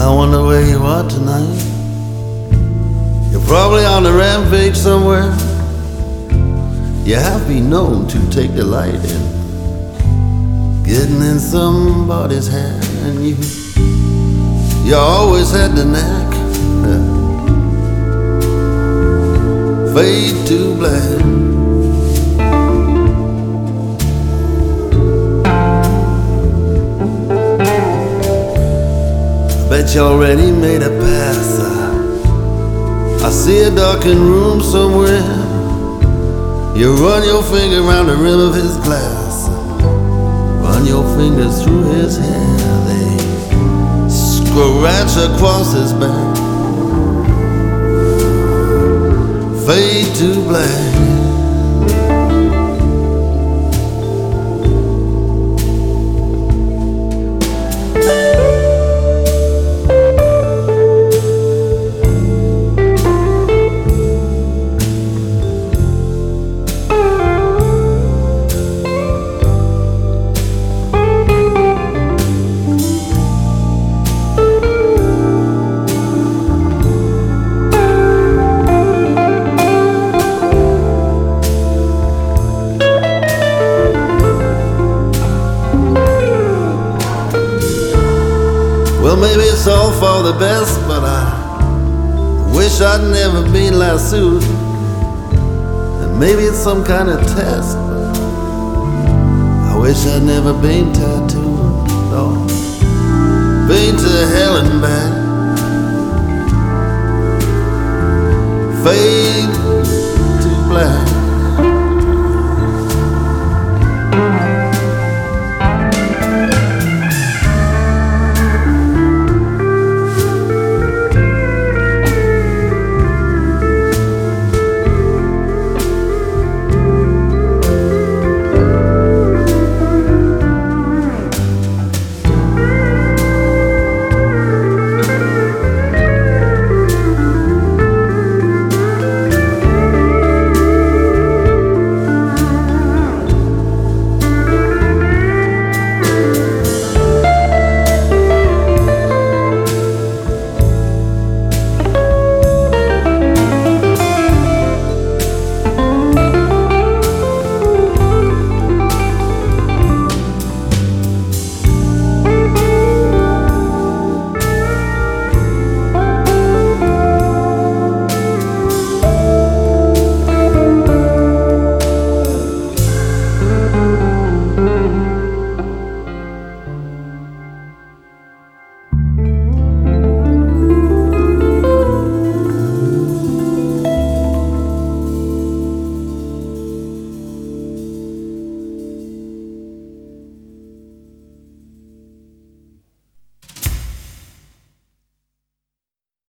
I wonder where you are tonight. You're probably on a rampage somewhere. You have been known to take delight in getting in somebody's hair, and you always had the knack. Fade to black. Bet you already made a pass. I see a darkened room somewhere. You run your finger around the rim of his glass, run your fingers through his hair. They scratch across his back. Fade to black. Well, maybe it's all for the best, but I wish I'd never been lassoed. And maybe it's some kind of test, but I wish I'd never been tattooed. Oh, been to hell and back.